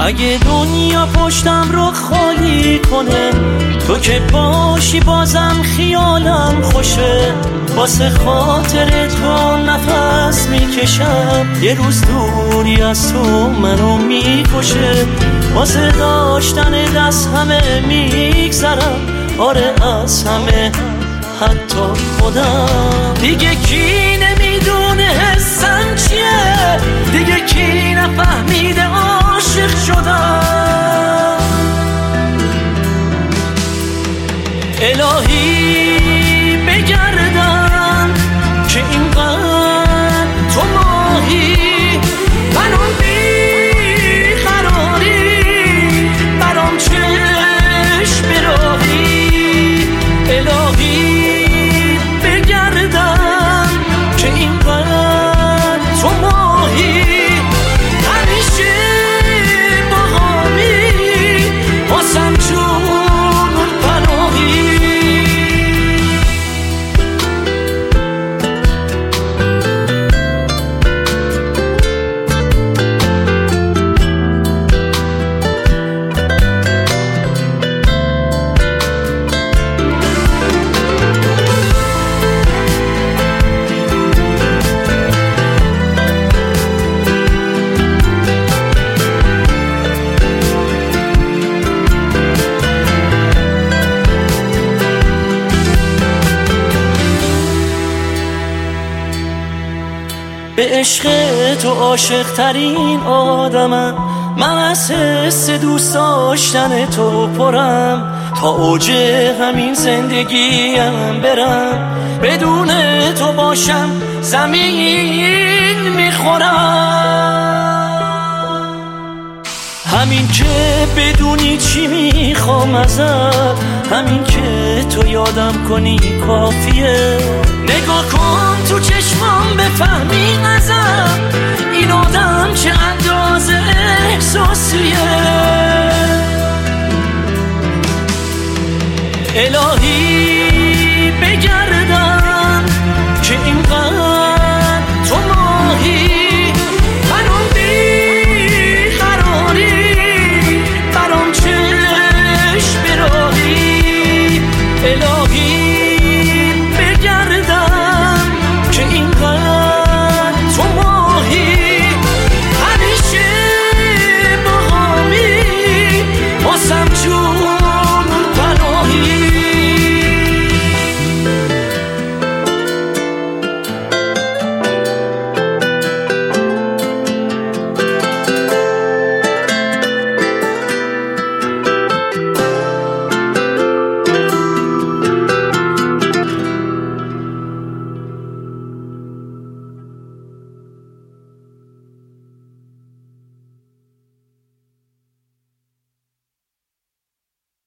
اگه دنیا پشتم رو خالی کنه، تو که باشی بازم خیالم خوشه. واسه خاطر تو نفس میکشم، یه روز دوری از تو منو میکشه. واسه داشتن دست همه میگذرم، آره از همه حتی خودم. دیگه کی نمیدونه حسم چیه، دیگه کی نفهمیده عاشق شدم. الهی بگردم که اینقدر تو ماهی، منو بیقراری، برام چشم براهی. الهی بگردم که اینقدر تو ماهی، همیشه باهامی، واسم جون پناهی. به عشق تو عاشق ترین آدمم، من از حس دوست داشتن تو پرم. تا اوج همین زندگیم برم، بدون تو باشم زمین میخورم. همین که بدونی چی میخوام ازت، همین که تو یادم کنی کافیه. نگاه کن تو چشمام بفهم